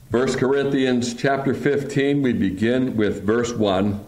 1 Corinthians chapter 15, we begin with verse 1.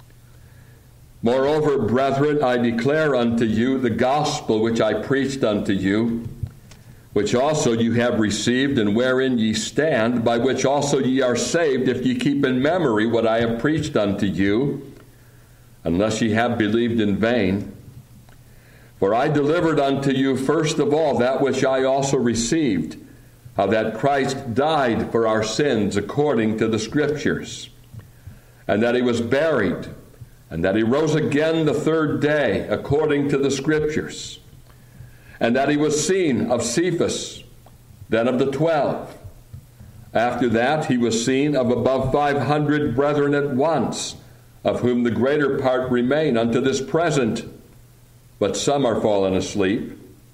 Moreover, brethren, I declare unto you the gospel which I preached unto you, which also you have received, and wherein ye stand, by which also ye are saved, if ye keep in memory what I have preached unto you, unless ye have believed in vain. For I delivered unto you first of all that which I also received, how that Christ died for our sins according to the Scriptures, and that he was buried, and that he rose again the third day according to the Scriptures, and that he was seen of Cephas, then of the 12. After that he was seen of above 500 brethren at once, of whom the greater part remain unto this present, but some are fallen asleep.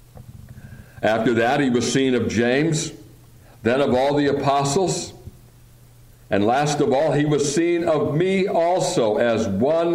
After that he was seen of James, then of all the apostles, and last of all he was seen of me also, as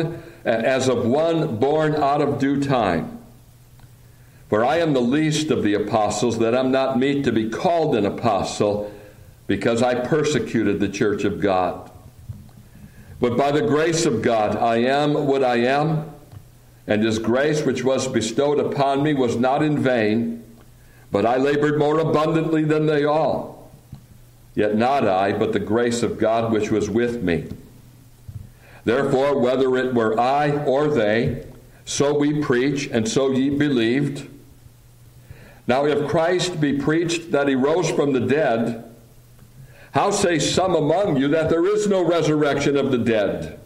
of one born out of due time. For I am the least of the apostles, that am not meet to be called an apostle, because I persecuted the church of God. But by the grace of God I am what I am, and his grace which was bestowed upon me was not in vain, but I labored more abundantly than they all. Yet not I, but the grace of God which was with me. Therefore, whether it were I or they, so we preach, and so ye believed. Now if Christ be preached that he rose from the dead, how say some among you that there is no resurrection of the dead?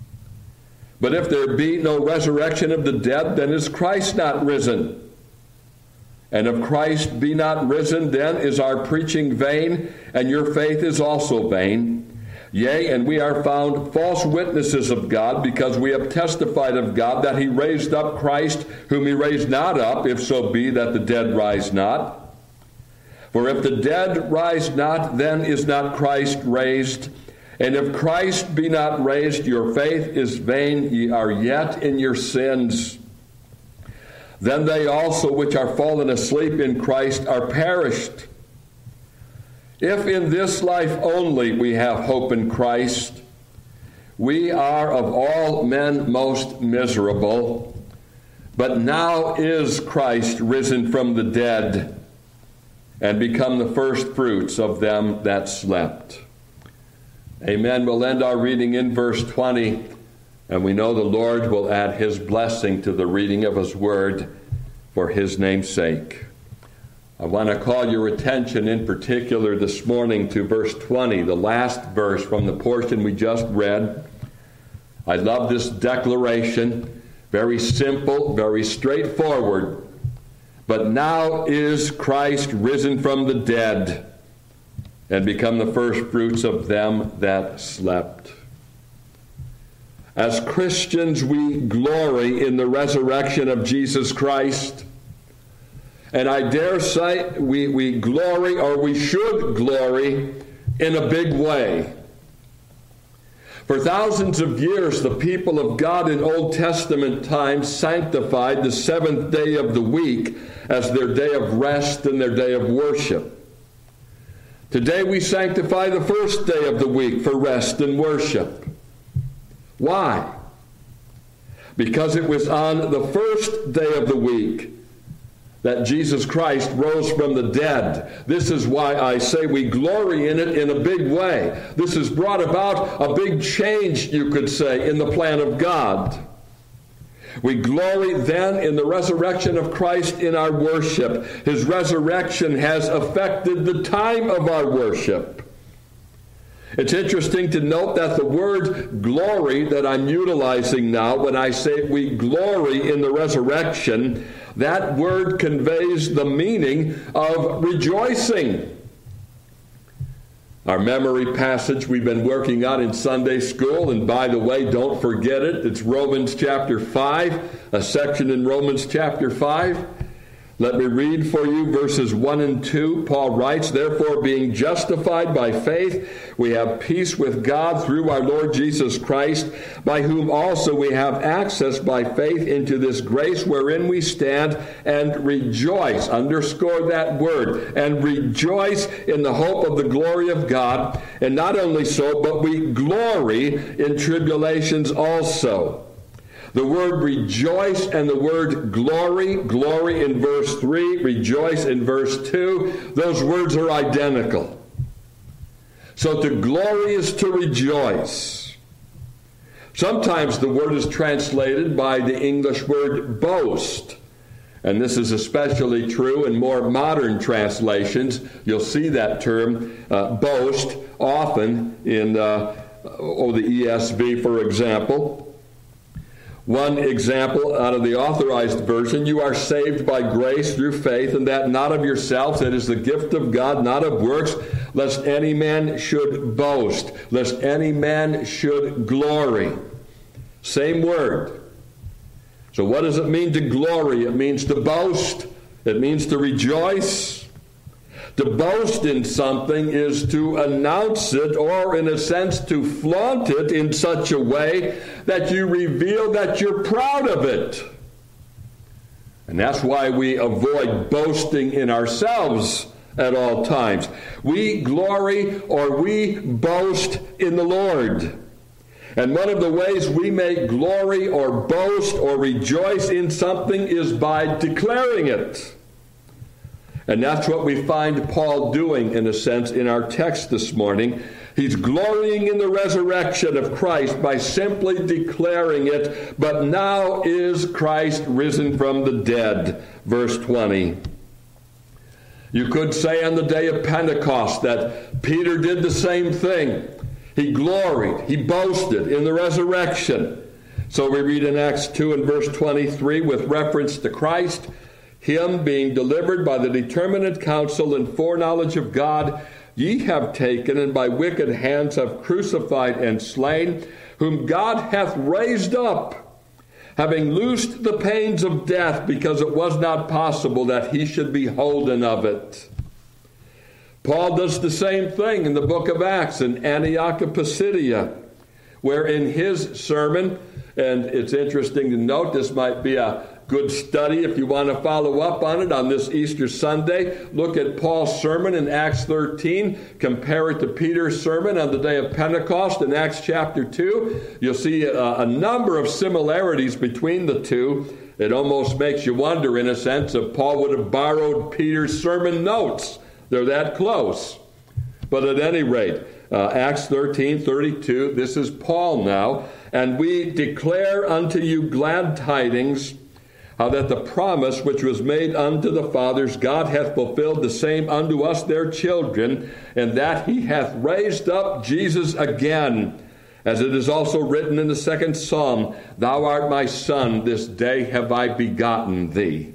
But if there be no resurrection of the dead, then is Christ not risen? And if Christ be not risen, then is our preaching vain, and your faith is also vain. Yea, and we are found false witnesses of God, because we have testified of God that he raised up Christ, whom he raised not up, if so be that the dead rise not. For if the dead rise not, then is not Christ raised. And if Christ be not raised, your faith is vain, ye are yet in your sins. Then they also which are fallen asleep in Christ are perished. If in this life only we have hope in Christ, we are of all men most miserable. But now is Christ risen from the dead, and become the first fruits of them that slept. Amen. We'll end our reading in verse 20. And we know the Lord will add his blessing to the reading of his word for his name's sake. I want to call your attention in particular this morning to verse 20, the last verse from the portion we just read. I love this declaration. Very simple, very straightforward. But now is Christ risen from the dead, and become the first fruits of them that slept. As Christians, we glory in the resurrection of Jesus Christ. And I dare say we glory, or we should glory, in a big way. For thousands of years, the people of God in Old Testament times sanctified the seventh day of the week as their day of rest and their day of worship. Today we sanctify the first day of the week for rest and worship. Why? Because it was on the first day of the week that Jesus Christ rose from the dead. This is why I say we glory in it in a big way. This has brought about a big change, you could say, in the plan of God. We glory then in the resurrection of Christ in our worship. His resurrection has affected the time of our worship. It's interesting to note that the word glory that I'm utilizing now, when I say we glory in the resurrection, that word conveys the meaning of rejoicing. Our memory passage we've been working on in Sunday school, and by the way, don't forget it, it's Romans chapter 5, a section in Romans chapter 5. Let me read for you verses 1 and 2. Paul writes, "Therefore, being justified by faith, we have peace with God through our Lord Jesus Christ, by whom also we have access by faith into this grace wherein we stand, and rejoice." Underscore that word. "And rejoice in the hope of the glory of God. And not only so, but we glory in tribulations also." The word rejoice and the word glory in verse 3, rejoice in verse 2, those words are identical. So to glory is to rejoice. Sometimes the word is translated by the English word boast. And this is especially true in more modern translations. You'll see that term, boast, often in the ESV, for example. One example out of the Authorized Version, "You are saved by grace through faith, and that not of yourselves, it is the gift of God, not of works, lest any man should boast," lest any man should glory. Same word. So what does it mean to glory? It means to boast. It means to rejoice. To boast in something is to announce it, or in a sense to flaunt it in such a way that you reveal that you're proud of it. And that's why we avoid boasting in ourselves at all times. We glory or we boast in the Lord. And one of the ways we may glory or boast or rejoice in something is by declaring it. And that's what we find Paul doing, in a sense, in our text this morning. He's glorying in the resurrection of Christ by simply declaring it, "But now is Christ risen from the dead," verse 20. You could say on the day of Pentecost that Peter did the same thing. He gloried, he boasted in the resurrection. So we read in Acts 2 and verse 23 with reference to Christ, "Him being delivered by the determinate counsel and foreknowledge of God, ye have taken, and by wicked hands have crucified and slain, whom God hath raised up, having loosed the pains of death, because it was not possible that he should be holden of it." Paul does the same thing in the book of Acts in Antioch of Pisidia, where in his sermon, and it's interesting to note, this might be a good study if you want to follow up on it on this Easter Sunday. Look at Paul's sermon in Acts 13. Compare it to Peter's sermon on the day of Pentecost in Acts chapter 2. You'll see a number of similarities between the two. It almost makes you wonder, in a sense, if Paul would have borrowed Peter's sermon notes. They're that close. But at any rate, Acts 13:32, this is Paul now. "And we declare unto you glad tidings, how that the promise which was made unto the fathers, God hath fulfilled the same unto us their children, and that he hath raised up Jesus again, as it is also written in the second Psalm, Thou art my son, this day have I begotten thee."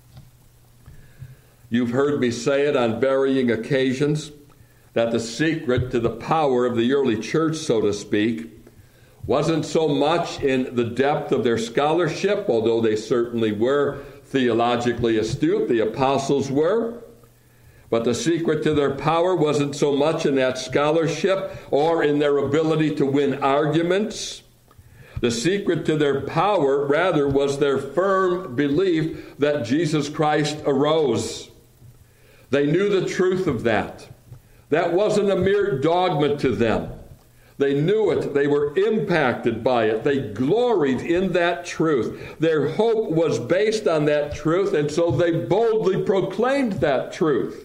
You've heard me say it on varying occasions, that the secret to the power of the early church, so to speak, wasn't so much in the depth of their scholarship, although they certainly were theologically astute, the apostles were. But the secret to their power wasn't so much in that scholarship or in their ability to win arguments. The secret to their power, rather, was their firm belief that Jesus Christ arose. They knew the truth of that. That wasn't a mere dogma to them. They knew it. They were impacted by it. They gloried in that truth. Their hope was based on that truth, and so they boldly proclaimed that truth.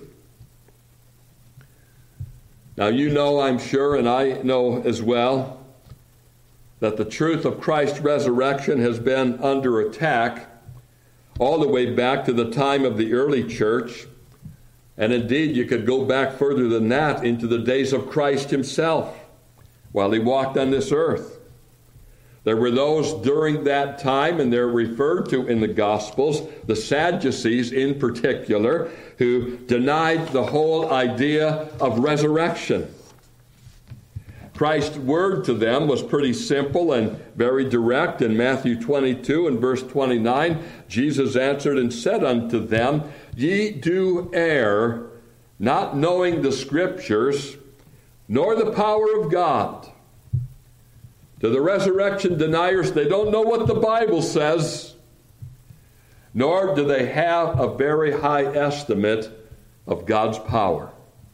Now, you know, I'm sure, and I know as well, that the truth of Christ's resurrection has been under attack all the way back to the time of the early church. And indeed, you could go back further than that into the days of Christ himself, while he walked on this earth. There were those during that time, and they're referred to in the Gospels, the Sadducees in particular, who denied the whole idea of resurrection. Christ's word to them was pretty simple and very direct. In Matthew 22 and verse 29, Jesus answered and said unto them, Ye do err, not knowing the Scriptures, nor the power of God. To the resurrection deniers, they don't know what the Bible says, nor do they have a very high estimate of God's power.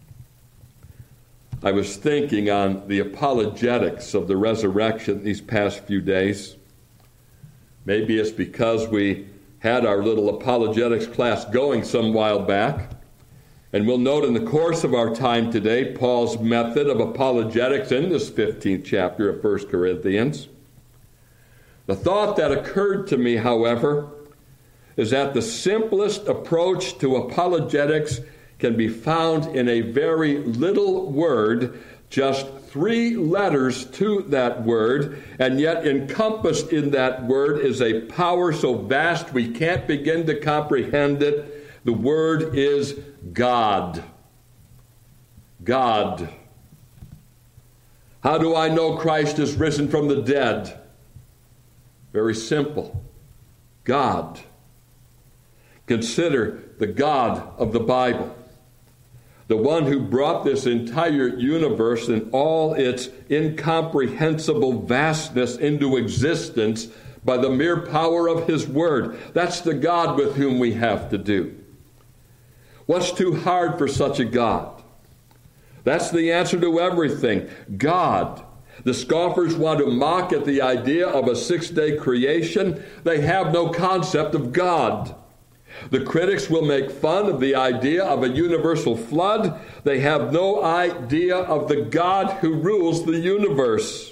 I was thinking on the apologetics of the resurrection these past few days. Maybe it's because we had our little apologetics class going some while back. And we'll note in the course of our time today Paul's method of apologetics in this 15th chapter of 1 Corinthians. The thought that occurred to me, however, is that the simplest approach to apologetics can be found in a very little word, just 3 letters to that word, and yet encompassed in that word is a power so vast we can't begin to comprehend it. The word is God. God. How do I know Christ is risen from the dead? Very simple. God. Consider the God of the Bible, the one who brought this entire universe and all its incomprehensible vastness into existence by the mere power of his word. That's the God with whom we have to do. What's too hard for such a God? That's the answer to everything. God. The scoffers want to mock at the idea of a 6-day creation. They have no concept of God. The critics will make fun of the idea of a universal flood. They have no idea of the God who rules the universe.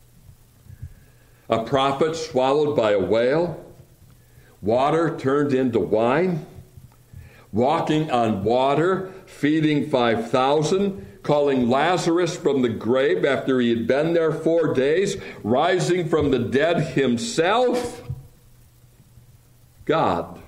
A prophet swallowed by a whale, water turned into wine, walking on water, feeding 5,000, calling Lazarus from the grave after he had been there 4 days, rising from the dead himself. God.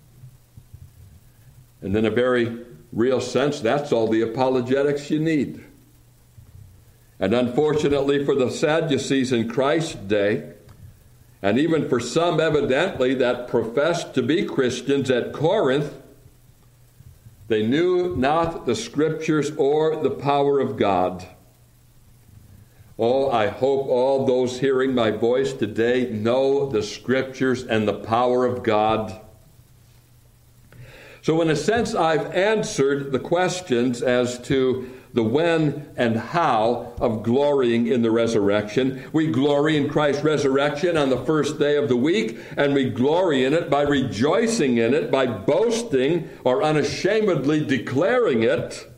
And in a very real sense, that's all the apologetics you need. And unfortunately for the Sadducees in Christ's day, and even for some evidently that professed to be Christians at Corinth, they knew not the Scriptures or the power of God. Oh, I hope all those hearing my voice today know the Scriptures and the power of God. So in a sense, I've answered the questions as to the when and how of glorying in the resurrection. We glory in Christ's resurrection on the first day of the week, and we glory in it by rejoicing in it, by boasting or unashamedly declaring it.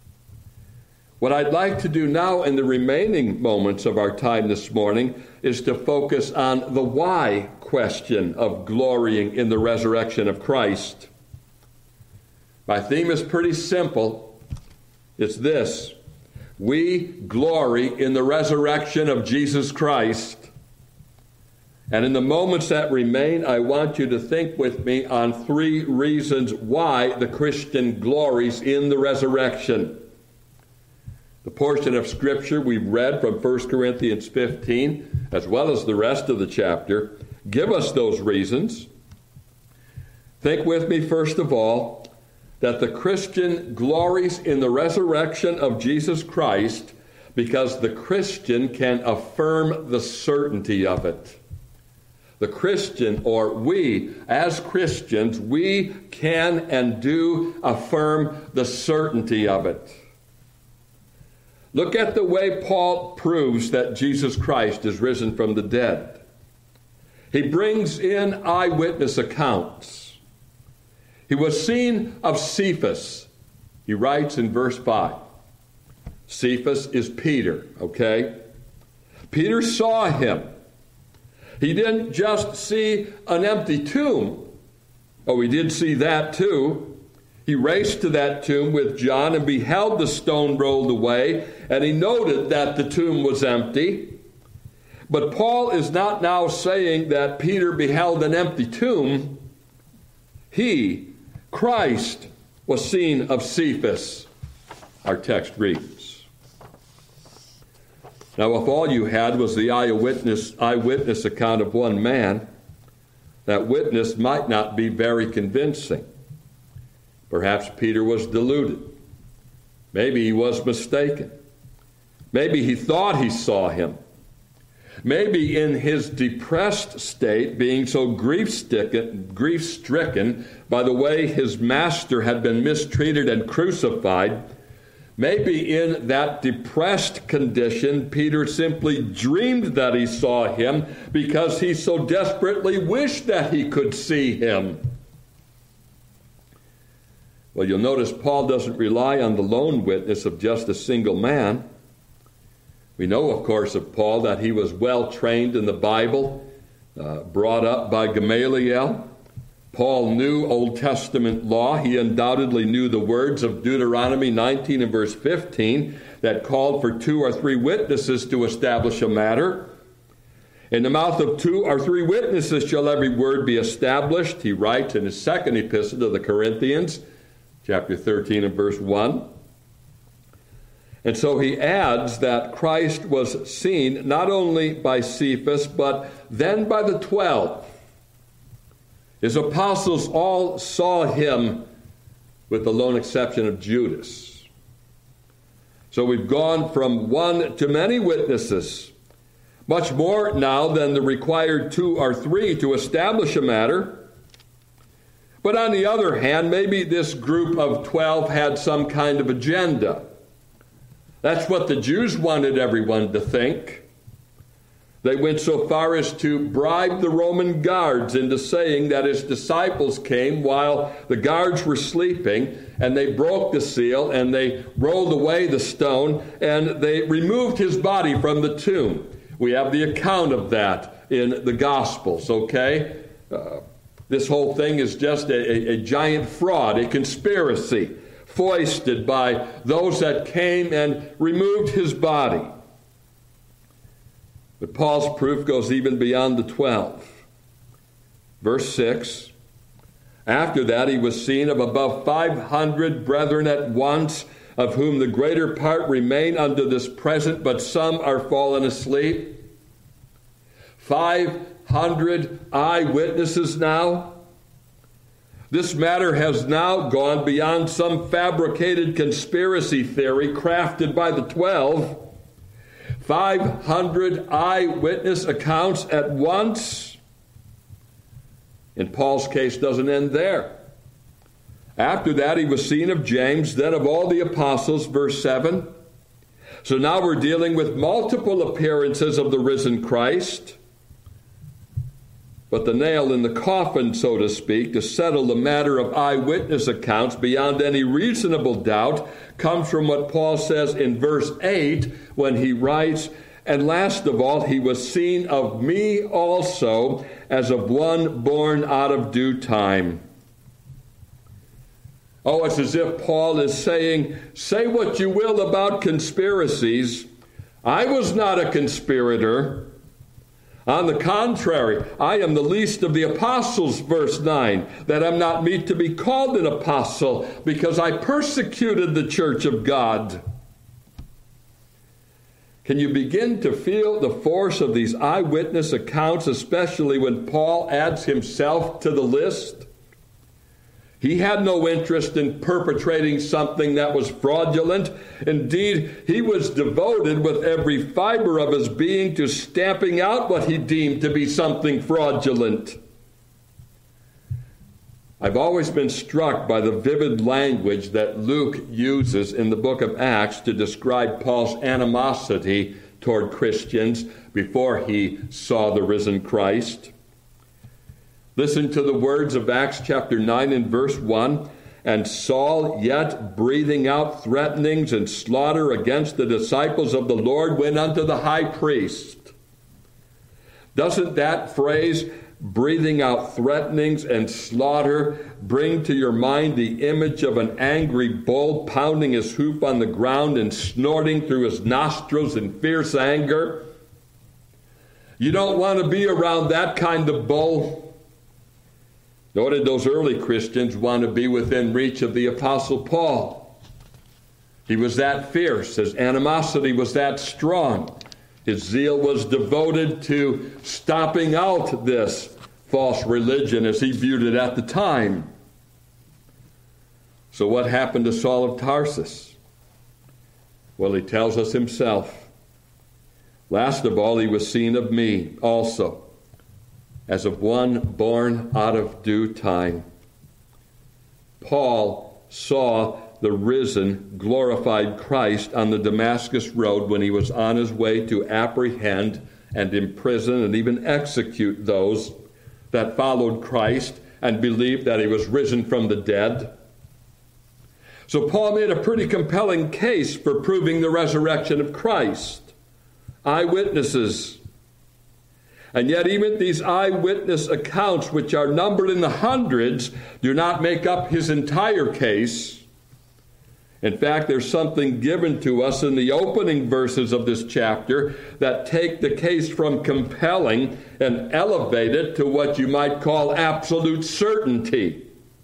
What I'd like to do now in the remaining moments of our time this morning is to focus on the why question of glorying in the resurrection of Christ. My theme is pretty simple. It's this: we glory in the resurrection of Jesus Christ. And in the moments that remain, I want you to think with me on 3 reasons why the Christian glories in the resurrection. The portion of Scripture we've read from 1 Corinthians 15, as well as the rest of the chapter, give us those reasons. Think with me, first of all, that the Christian glories in the resurrection of Jesus Christ because the Christian can affirm the certainty of it. The Christian, or we as Christians, we can and do affirm the certainty of it. Look at the way Paul proves that Jesus Christ is risen from the dead. He brings in eyewitness accounts. He was seen of Cephas. He writes in verse 5. Cephas is Peter, okay? Peter saw him. He didn't just see an empty tomb. Oh, he did see that too. He raced to that tomb with John and beheld the stone rolled away, and he noted that the tomb was empty. But Paul is not now saying that Peter beheld an empty tomb. He, Christ, was seen of Cephas, our text reads. Now, if all you had was the eyewitness account of one man, that witness might not be very convincing. Perhaps Peter was deluded. Maybe he was mistaken. Maybe he thought he saw him. Maybe in his depressed state, being so grief-stricken by the way his master had been mistreated and crucified, maybe in that depressed condition, Peter simply dreamed that he saw him because he so desperately wished that he could see him. Well, you'll notice Paul doesn't rely on the lone witness of just a single man. We know, of course, of Paul that he was well trained in the Bible, brought up by Gamaliel. Paul knew Old Testament law. He undoubtedly knew the words of Deuteronomy 19 and verse 15 that called for 2 or 3 witnesses to establish a matter. In the mouth of 2 or 3 witnesses shall every word be established, he writes in his second epistle to the Corinthians, chapter 13 and verse 1. And so he adds that Christ was seen not only by Cephas, but then by the 12. His apostles all saw him, with the lone exception of Judas. So we've gone from 1 to many witnesses, much more now than the required 2 or 3 to establish a matter. But on the other hand, maybe this group of 12 had some kind of agenda. That's what the Jews wanted everyone to think. They went so far as to bribe the Roman guards into saying that his disciples came while the guards were sleeping, and they broke the seal, and they rolled away the stone, and they removed his body from the tomb. We have the account of that in the Gospels, okay? This whole thing is just a giant fraud, a conspiracy, foisted by those that came and removed his body. But Paul's proof goes even beyond the 12. Verse 6, after that he was seen of above 500 brethren at once, of whom the greater part remain unto this present, but some are fallen asleep. 500 eyewitnesses now. This matter has now gone beyond some fabricated conspiracy theory crafted by the 12. 500 eyewitness accounts at once. In Paul's case, doesn't end there. After that, he was seen of James, then of all the apostles, verse 7. So now we're dealing with multiple appearances of the risen Christ. But the nail in the coffin, so to speak, to settle the matter of eyewitness accounts beyond any reasonable doubt, comes from what Paul says in verse 8 when he writes, and last of all, he was seen of me also as of one born out of due time. Oh, it's as if Paul is saying, say what you will about conspiracies. I was not a conspirator. On the contrary, I am the least of the apostles, verse 9, that am not meet to be called an apostle, because I persecuted the church of God. Can you begin to feel the force of these eyewitness accounts, especially when Paul adds himself to the list? He had no interest in perpetrating something that was fraudulent. Indeed, he was devoted with every fiber of his being to stamping out what he deemed to be something fraudulent. I've always been struck by the vivid language that Luke uses in the book of Acts to describe Paul's animosity toward Christians before he saw the risen Christ. Listen to the words of Acts chapter 9 and verse 1. And Saul, yet breathing out threatenings and slaughter against the disciples of the Lord, went unto the high priest. Doesn't that phrase, breathing out threatenings and slaughter, bring to your mind the image of an angry bull pounding his hoof on the ground and snorting through his nostrils in fierce anger? You don't want to be around that kind of bull. Nor did those early Christians want to be within reach of the Apostle Paul. He was that fierce. His animosity was that strong. His zeal was devoted to stopping out this false religion as he viewed it at the time. So what happened to Saul of Tarsus? Well, he tells us himself. Last of all, he was seen of me also, as of one born out of due time. Paul saw the risen, glorified Christ on the Damascus road when he was on his way to apprehend and imprison and even execute those that followed Christ and believed that he was risen from the dead. So Paul made a pretty compelling case for proving the resurrection of Christ. Eyewitnesses. And yet even these eyewitness accounts, which are numbered in the hundreds, do not make up his entire case. In fact, there's something given to us in the opening verses of this chapter that take the case from compelling and elevate it to what you might call absolute certainty.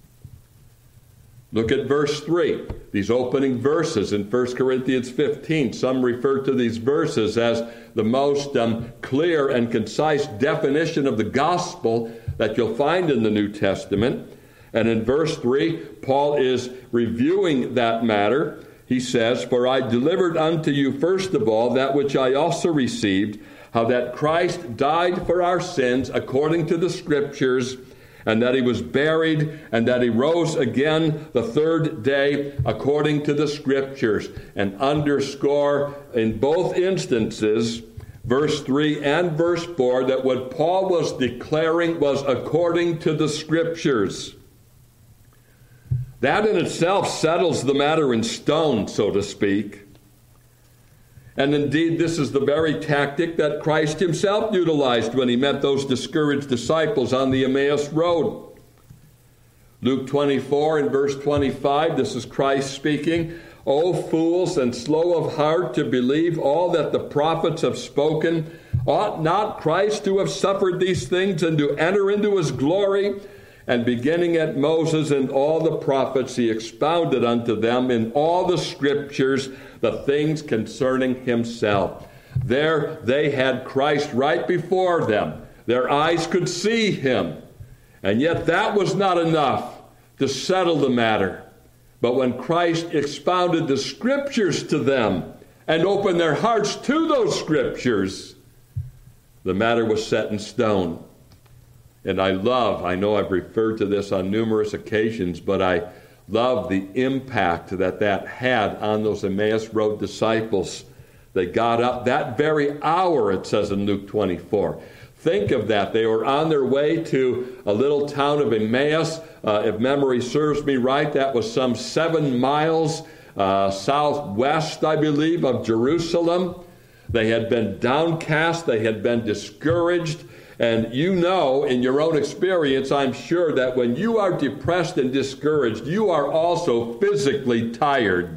Look at verse 3, these opening verses in 1 Corinthians 15. Some refer to these verses as the most clear and concise definition of the gospel that you'll find in the New Testament. And in verse 3, Paul is reviewing that matter. He says, "For I delivered unto you first of all that which I also received, how that Christ died for our sins according to the Scriptures, and that he was buried, and that he rose again the third day according to the Scriptures." And underscore in both instances, verse 3 and verse 4, that what Paul was declaring was according to the Scriptures. That in itself settles the matter in stone, so to speak. And indeed, this is the very tactic that Christ himself utilized when he met those discouraged disciples on the Emmaus Road. Luke 24 and verse 25, this is Christ speaking. "O fools and slow of heart to believe all that the prophets have spoken, ought not Christ to have suffered these things and to enter into his glory? And beginning at Moses and all the prophets, he expounded unto them in all the Scriptures the things concerning himself." There they had Christ right before them. Their eyes could see him. And yet that was not enough to settle the matter. But when Christ expounded the Scriptures to them and opened their hearts to those Scriptures, the matter was set in stone. And I know I've referred to this on numerous occasions, but I love the impact that had on those Emmaus Road disciples. They got up that very hour, it says in Luke 24. Think of that. They were on their way to a little town of Emmaus. If memory serves me right, that was some 7 miles southwest, I believe, of Jerusalem. They had been downcast. They had been discouraged. And you know, in your own experience, I'm sure that when you are depressed and discouraged, you are also physically tired.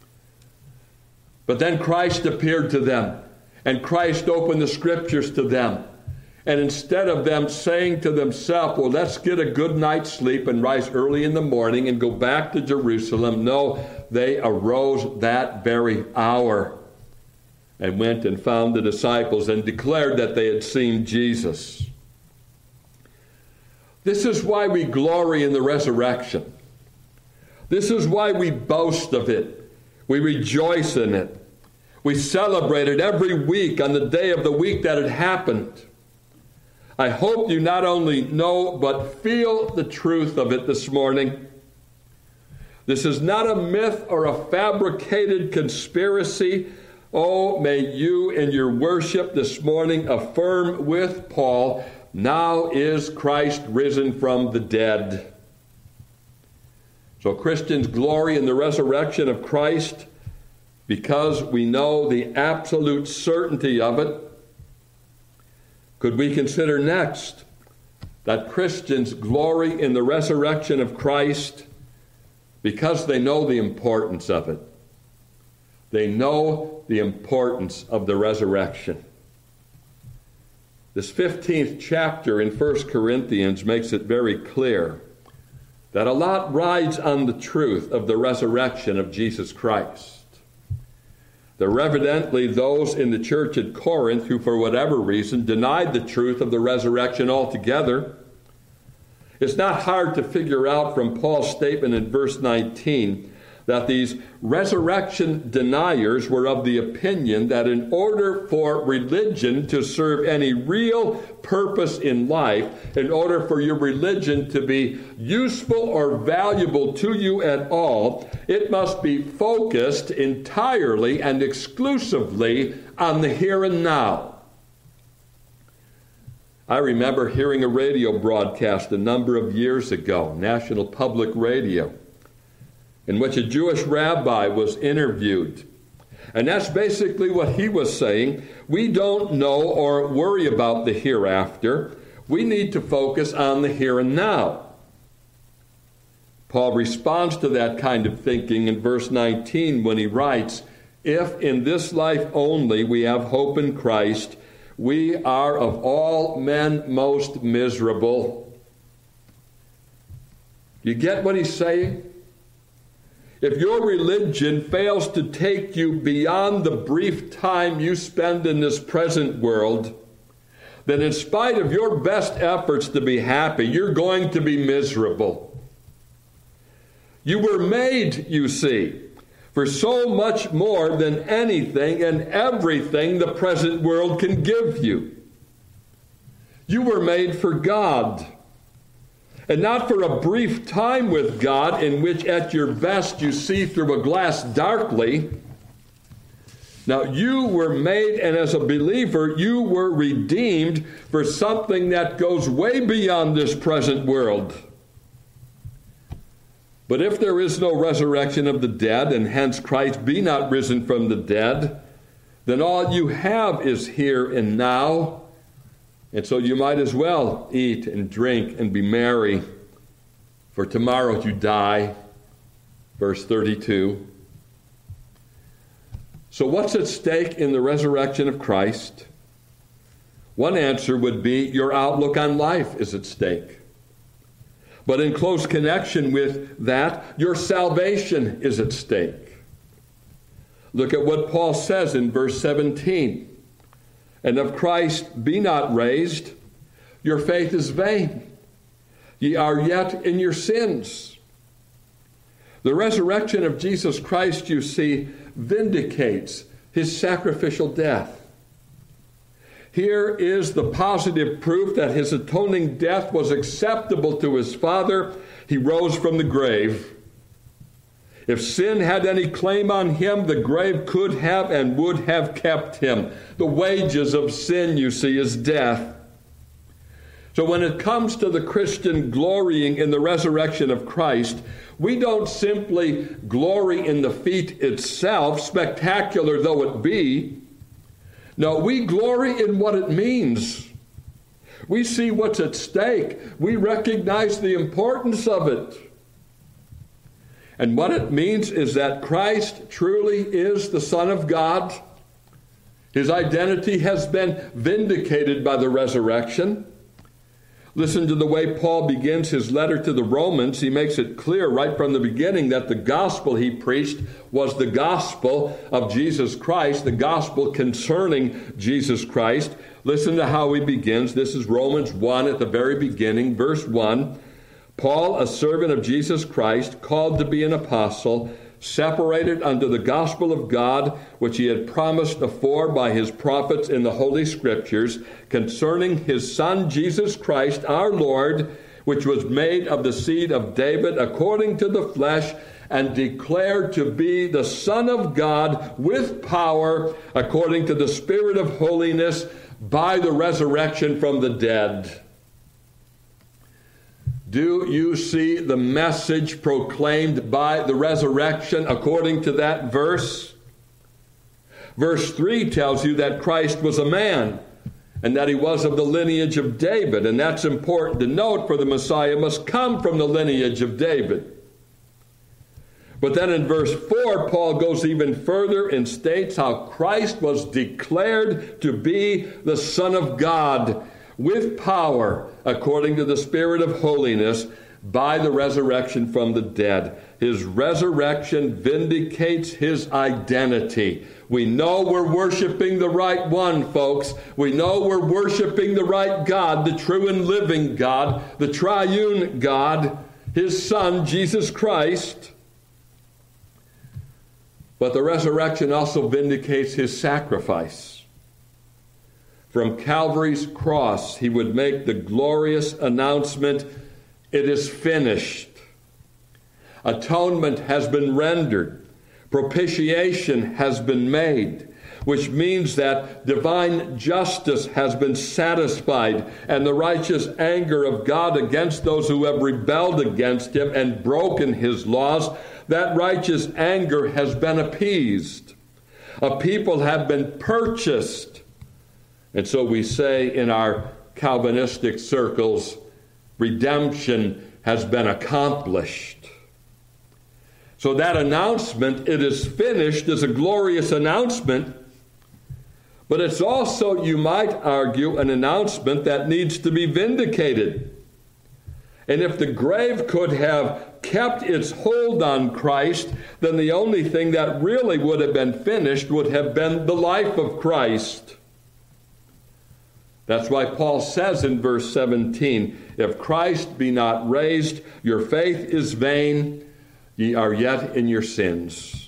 But then Christ appeared to them, and Christ opened the Scriptures to them. And instead of them saying to themselves, well, let's get a good night's sleep and rise early in the morning and go back to Jerusalem, no, they arose that very hour and went and found the disciples and declared that they had seen Jesus. This is why we glory in the resurrection. This is why we boast of it. We rejoice in it. We celebrate it every week on the day of the week that it happened. I hope you not only know but feel the truth of it this morning. This is not a myth or a fabricated conspiracy. Oh, may you in your worship this morning affirm with Paul, now is Christ risen from the dead. So Christians glory in the resurrection of Christ because we know the absolute certainty of it. Could we consider next that Christians glory in the resurrection of Christ because they know the importance of it? They know the importance of the resurrection. This 15th chapter in 1 Corinthians makes it very clear that a lot rides on the truth of the resurrection of Jesus Christ. There were evidently those in the church at Corinth who, for whatever reason, denied the truth of the resurrection altogether. It's not hard to figure out from Paul's statement in verse 19 that these resurrection deniers were of the opinion that in order for religion to serve any real purpose in life, in order for your religion to be useful or valuable to you at all, it must be focused entirely and exclusively on the here and now. I remember hearing a radio broadcast a number of years ago, National Public Radio, in which a Jewish rabbi was interviewed. And that's basically what he was saying. We don't know or worry about the hereafter. We need to focus on the here and now. Paul responds to that kind of thinking in verse 19 when he writes, "If in this life only we have hope in Christ, we are of all men most miserable." You get what he's saying? If your religion fails to take you beyond the brief time you spend in this present world, then in spite of your best efforts to be happy, you're going to be miserable. You were made, you see, for so much more than anything and everything the present world can give you. You were made for God. And not for a brief time with God in which at your best you see through a glass darkly. Now you were made, and as a believer you were redeemed for something that goes way beyond this present world. But if there is no resurrection of the dead, and hence Christ be not risen from the dead, then all you have is here and now. And so you might as well eat and drink and be merry, for tomorrow you die. Verse 32. So what's at stake in the resurrection of Christ? One answer would be your outlook on life is at stake. But in close connection with that, your salvation is at stake. Look at what Paul says in verse 17. "And if Christ be not raised, your faith is vain. Ye are yet in your sins." The resurrection of Jesus Christ, you see, vindicates his sacrificial death. Here is the positive proof that his atoning death was acceptable to his Father. He rose from the grave. If sin had any claim on him, the grave could have and would have kept him. The wages of sin, you see, is death. So when it comes to the Christian glorying in the resurrection of Christ, we don't simply glory in the feat itself, spectacular though it be. No, we glory in what it means. We see what's at stake. We recognize the importance of it. And what it means is that Christ truly is the Son of God. His identity has been vindicated by the resurrection. Listen to the way Paul begins his letter to the Romans. He makes it clear right from the beginning that the gospel he preached was the gospel of Jesus Christ, the gospel concerning Jesus Christ. Listen to how he begins. This is Romans 1 at the very beginning, verse 1. "Paul, a servant of Jesus Christ, called to be an apostle, separated unto the gospel of God, which he had promised afore by his prophets in the Holy Scriptures, concerning his Son Jesus Christ our Lord, which was made of the seed of David according to the flesh, and declared to be the Son of God with power, according to the Spirit of holiness, by the resurrection from the dead." Do you see the message proclaimed by the resurrection according to that verse? Verse 3 tells you that Christ was a man and that he was of the lineage of David. And that's important to note, for the Messiah must come from the lineage of David. But then in verse 4, Paul goes even further and states how Christ was declared to be the Son of God with power, according to the Spirit of holiness, by the resurrection from the dead. His resurrection vindicates his identity. We know we're worshiping the right one, folks. We know we're worshiping the right God, the true and living God, the triune God, his Son, Jesus Christ. But the resurrection also vindicates his sacrifice. From Calvary's cross, he would make the glorious announcement, "It is finished." Atonement has been rendered. Propitiation has been made, which means that divine justice has been satisfied, and the righteous anger of God against those who have rebelled against him and broken his laws, that righteous anger has been appeased. A people have been purchased. And so we say in our Calvinistic circles, redemption has been accomplished. So that announcement, "It is finished," is a glorious announcement, but it's also, you might argue, an announcement that needs to be vindicated. And if the grave could have kept its hold on Christ, then the only thing that really would have been finished would have been the life of Christ. That's why Paul says in verse 17, "If Christ be not raised, your faith is vain, ye are yet in your sins."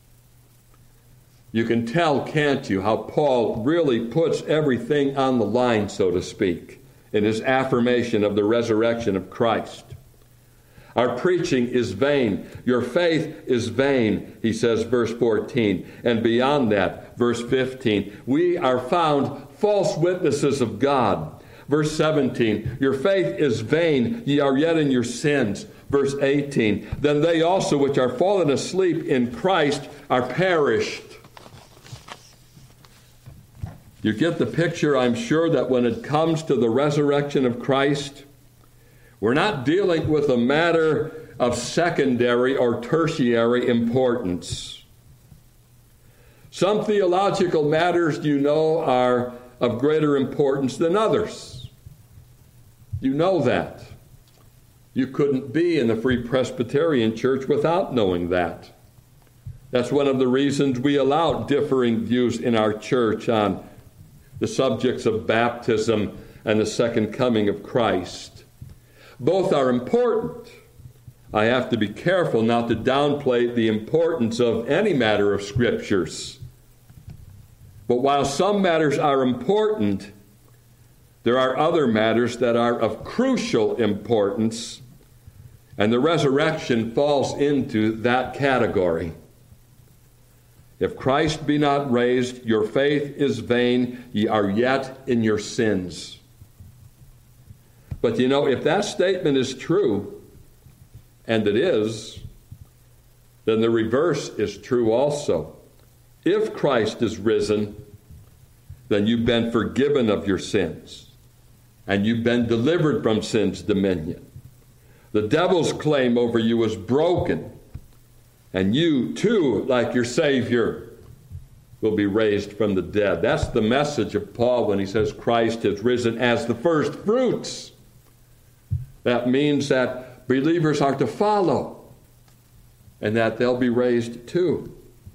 You can tell, can't you, how Paul really puts everything on the line, so to speak, in his affirmation of the resurrection of Christ. Our preaching is vain. Your faith is vain, he says, verse 14. And beyond that, verse 15, we are found false witnesses of God. Verse 17, your faith is vain, ye are yet in your sins. Verse 18, then they also which are fallen asleep in Christ are perished. You get the picture, I'm sure, that when it comes to the resurrection of Christ, we're not dealing with a matter of secondary or tertiary importance. Some theological matters, you know, are of greater importance than others. You know that. You couldn't be in the Free Presbyterian Church without knowing that. That's one of the reasons we allow differing views in our church on the subjects of baptism and the second coming of Christ. Both are important. I have to be careful not to downplay the importance of any matter of Scriptures. But while some matters are important, there are other matters that are of crucial importance, and the resurrection falls into that category. If Christ be not raised, your faith is vain, ye are yet in your sins. But you know, if that statement is true, and it is, then the reverse is true also. If Christ is risen, then you've been forgiven of your sins, and you've been delivered from sin's dominion. The devil's claim over you is broken, and you too, like your Savior, will be raised from the dead. That's the message of Paul when he says Christ has risen as the first fruits. That means that believers are to follow, and that they'll be raised too.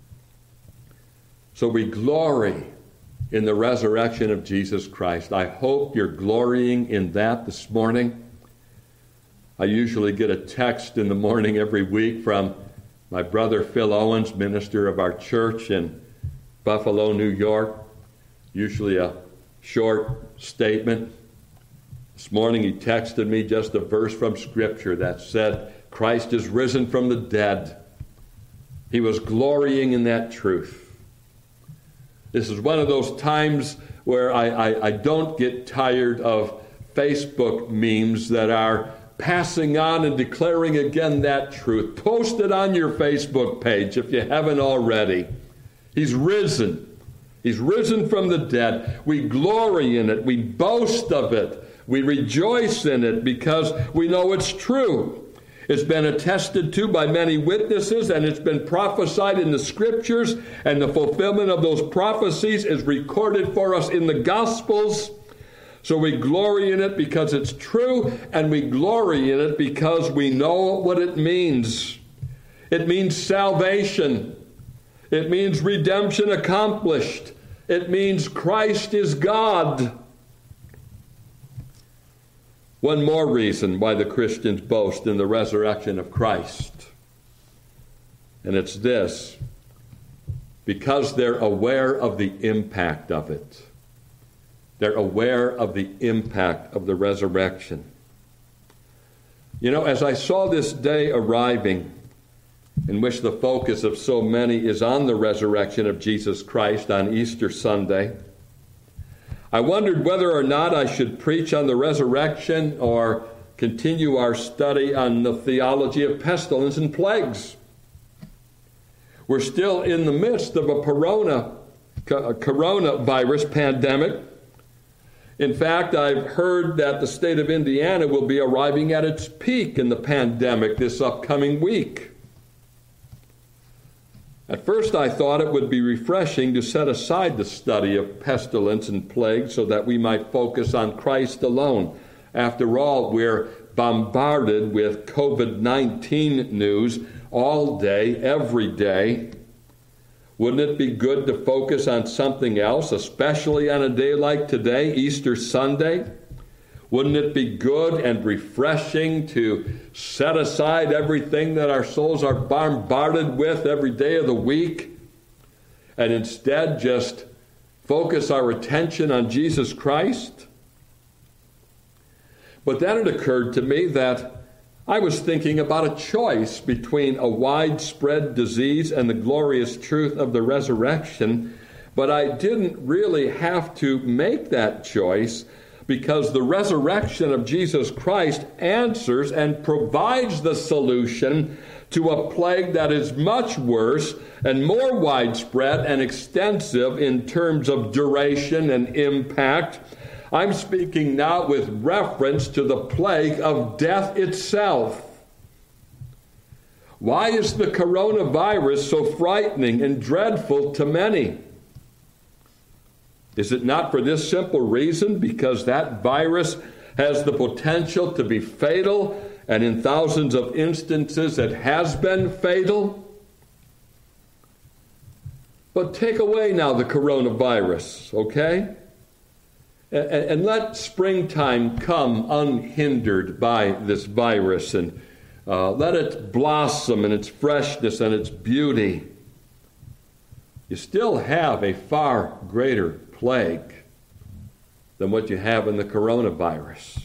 So we glory in the resurrection of Jesus Christ. I hope you're glorying in that this morning. I usually get a text in the morning every week from my brother Phil Owens, minister of our church in Buffalo, New York. Usually a short statement. This morning he texted me just a verse from Scripture that said, Christ is risen from the dead. He was glorying in that truth. This is one of those times where I don't get tired of Facebook memes that are passing on and declaring again that truth. Post it on your Facebook page if you haven't already. He's risen. He's risen from the dead. We glory in it. We boast of it. We rejoice in it because we know it's true. It's been attested to by many witnesses, and it's been prophesied in the Scriptures, and the fulfillment of those prophecies is recorded for us in the Gospels. So we glory in it because it's true, and we glory in it because we know what it means. It means salvation. It means redemption accomplished. It means Christ is God. One more reason why the Christians boast in the resurrection of Christ, and it's this: because they're aware of the impact of it. They're aware of the impact of the resurrection. You know, as I saw this day arriving, in which the focus of so many is on the resurrection of Jesus Christ on Easter Sunday, I wondered whether or not I should preach on the resurrection or continue our study on the theology of pestilence and plagues. We're still in the midst of a coronavirus pandemic. In fact, I've heard that the state of Indiana will be arriving at its peak in the pandemic this upcoming week. At first, I thought it would be refreshing to set aside the study of pestilence and plague so that we might focus on Christ alone. After all, we're bombarded with COVID-19 news all day, every day. Wouldn't it be good to focus on something else, especially on a day like today, Easter Sunday? Wouldn't it be good and refreshing to set aside everything that our souls are bombarded with every day of the week and instead just focus our attention on Jesus Christ? But then it occurred to me that I was thinking about a choice between a widespread disease and the glorious truth of the resurrection, but I didn't really have to make that choice, because the resurrection of Jesus Christ answers and provides the solution to a plague that is much worse and more widespread and extensive in terms of duration and impact. I'm speaking now with reference to the plague of death itself. Why is the coronavirus so frightening and dreadful to many? Is it not for this simple reason? Because that virus has the potential to be fatal, and in thousands of instances it has been fatal? But take away now the coronavirus, okay? And let springtime come unhindered by this virus, and let it blossom in its freshness and its beauty. You still have a far greater plague than what you have in the coronavirus.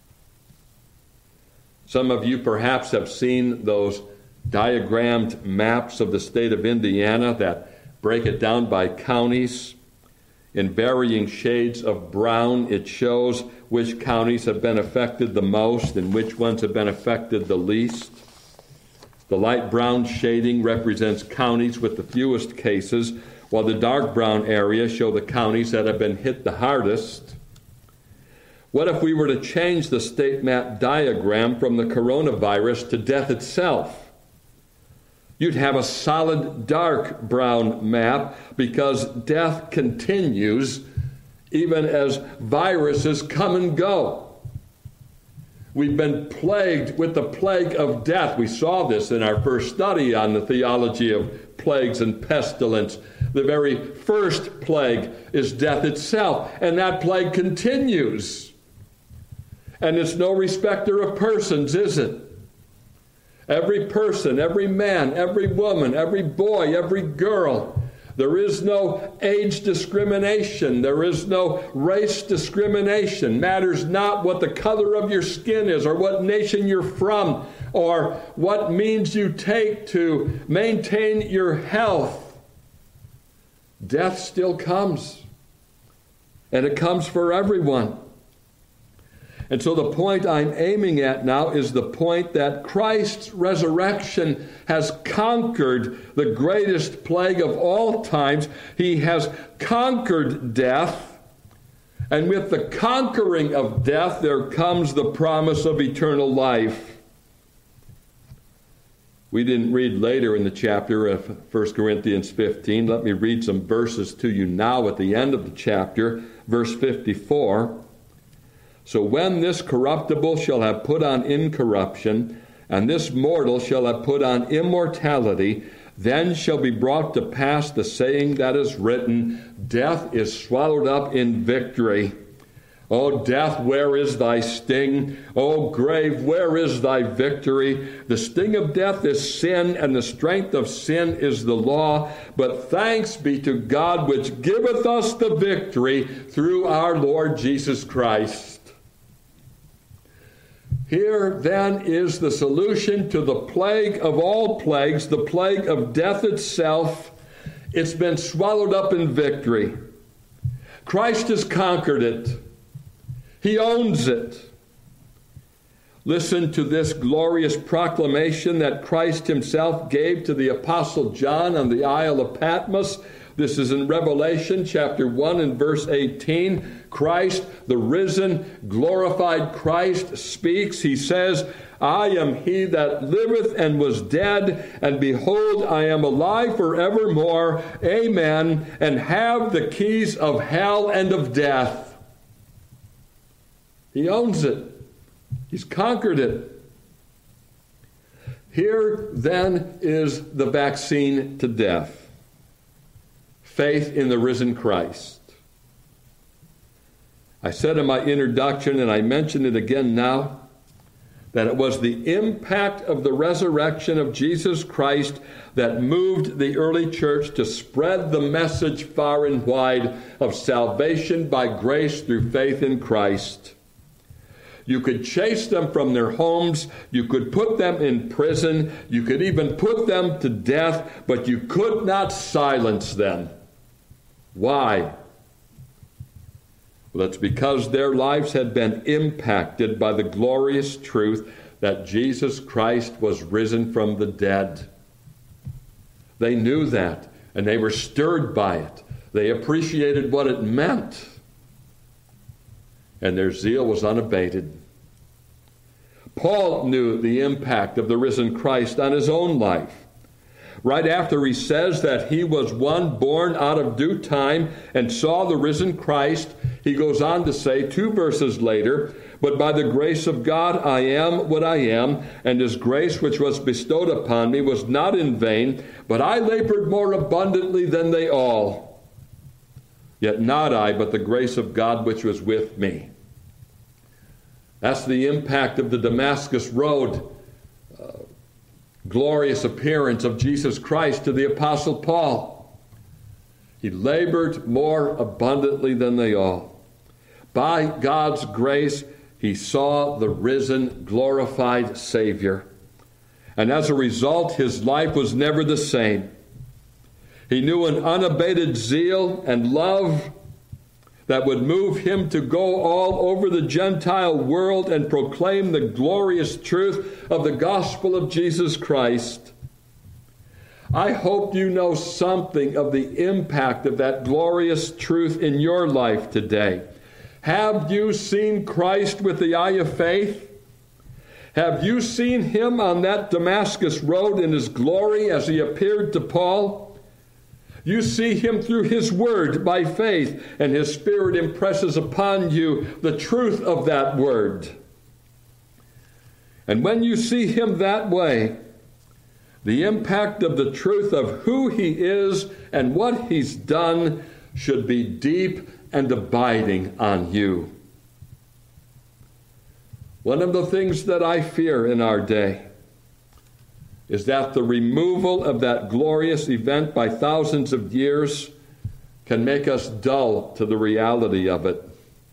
Some of you perhaps have seen those diagrammed maps of the state of Indiana that break it down by counties. In varying shades of brown, it shows which counties have been affected the most and which ones have been affected the least. The light brown shading represents counties with the fewest cases, while the dark brown areas show the counties that have been hit the hardest. What if we were to change the state map diagram from the coronavirus to death itself? You'd have a solid dark brown map, because death continues even as viruses come and go. We've been plagued with the plague of death. We saw this in our first study on the theology of plagues and pestilence. The very first plague is death itself, and that plague continues. And it's no respecter of persons, is it? Every person, every man, every woman, every boy, every girl. There is no age discrimination. There is no race discrimination. Matters not what the color of your skin is, or what nation you're from, or what means you take to maintain your health. Death still comes, and it comes for everyone. And so the point I'm aiming at now is the point that Christ's resurrection has conquered the greatest plague of all times. He has conquered death, and with the conquering of death, there comes the promise of eternal life. We didn't read later in the chapter of 1 Corinthians 15. Let me read some verses to you now at the end of the chapter, verse 54. So when this corruptible shall have put on incorruption, and this mortal shall have put on immortality, then shall be brought to pass the saying that is written, Death is swallowed up in victory. O death, where is thy sting? O grave, where is thy victory? The sting of death is sin, and the strength of sin is the law. But thanks be to God, which giveth us the victory through our Lord Jesus Christ. Here, then, is the solution to the plague of all plagues, the plague of death itself. It's been swallowed up in victory. Christ has conquered it. He owns it. Listen to this glorious proclamation that Christ himself gave to the Apostle John on the Isle of Patmos. This is in Revelation chapter 1 and verse 18. Christ, the risen, glorified Christ, speaks. He says, I am he that liveth and was dead, and behold, I am alive forevermore. Amen. And have the keys of hell and of death. He owns it. He's conquered it. Here, then, is the vaccine to death. Faith in the risen Christ. I said in my introduction, and I mention it again now, that it was the impact of the resurrection of Jesus Christ that moved the early church to spread the message far and wide of salvation by grace through faith in Christ. You could chase them from their homes. You could put them in prison. You could even put them to death, but you could not silence them. Why? Well, it's because their lives had been impacted by the glorious truth that Jesus Christ was risen from the dead. They knew that, and they were stirred by it. They appreciated what it meant. And their zeal was unabated. Paul knew the impact of the risen Christ on his own life. Right after he says that he was one born out of due time and saw the risen Christ, he goes on to say 2 verses later, but by the grace of God I am what I am, and his grace which was bestowed upon me was not in vain, but I labored more abundantly than they all. Yet not I, but the grace of God which was with me. That's the impact of the Damascus Road glorious appearance of Jesus Christ to the Apostle Paul. He labored more abundantly than they all. By God's grace, he saw the risen, glorified Savior. And as a result, his life was never the same. He knew an unabated zeal and love that would move him to go all over the Gentile world and proclaim the glorious truth of the gospel of Jesus Christ. I hope you know something of the impact of that glorious truth in your life today. Have you seen Christ with the eye of faith? Have you seen him on that Damascus road in his glory as he appeared to Paul? You see him through his word by faith, and his Spirit impresses upon you the truth of that word. And when you see him that way, the impact of the truth of who he is and what he's done should be deep and abiding on you. One of the things that I fear in our day is that the removal of that glorious event by thousands of years can make us dull to the reality of it.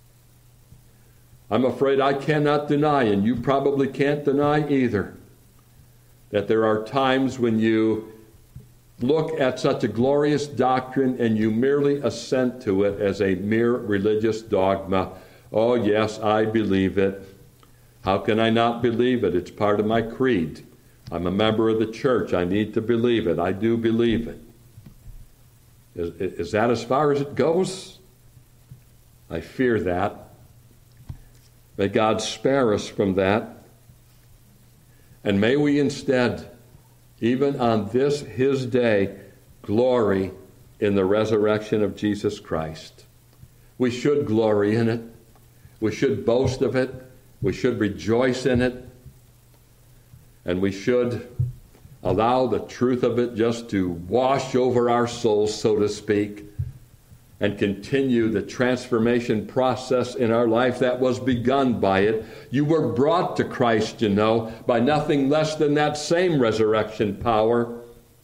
I'm afraid I cannot deny, and you probably can't deny either, that there are times when you look at such a glorious doctrine and you merely assent to it as a mere religious dogma. Oh, yes, I believe it. How can I not believe it? It's part of my creed. I'm a member of the church. I need to believe it. I do believe it. Is that as far as it goes? I fear that. May God spare us from that. And may we instead, even on this his day, glory in the resurrection of Jesus Christ. We should glory in it. We should boast of it. We should rejoice in it. And we should allow the truth of it just to wash over our souls, so to speak, and continue the transformation process in our life that was begun by it. You were brought to Christ, you know, by nothing less than that same resurrection power.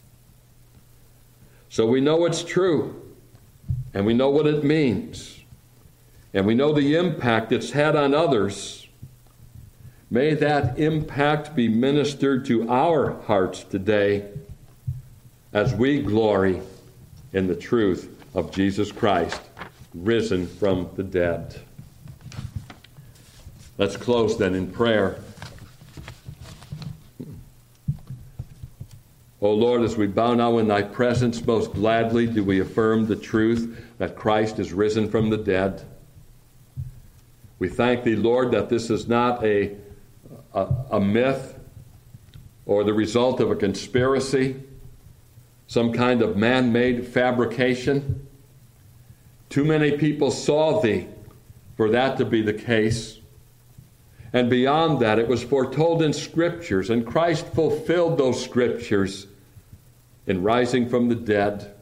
So we know it's true, and we know what it means, and we know the impact it's had on others. May that impact be ministered to our hearts today as we glory in the truth of Jesus Christ, risen from the dead. Let's close then in prayer. O Lord, as we bow now in thy presence, most gladly do we affirm the truth that Christ is risen from the dead. We thank thee, Lord, that this is not a myth or the result of a conspiracy, some kind of man-made fabrication. Too many people saw thee for that to be the case. And beyond that, it was foretold in Scriptures, and Christ fulfilled those Scriptures in rising from the dead.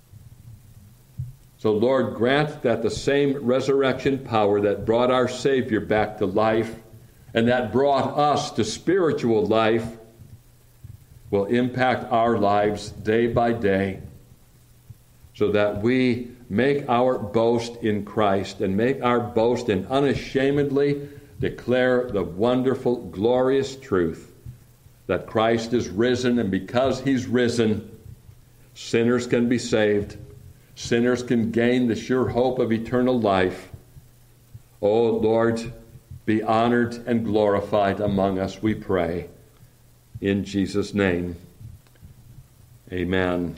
So, Lord, grant that the same resurrection power that brought our Savior back to life and that brought us to spiritual life will impact our lives day by day, so that we make our boast in Christ and make our boast and unashamedly declare the wonderful, glorious truth that Christ is risen, and because he's risen, sinners can be saved. Sinners can gain the sure hope of eternal life. Oh, Lord, be honored and glorified among us, we pray. In Jesus' name, amen.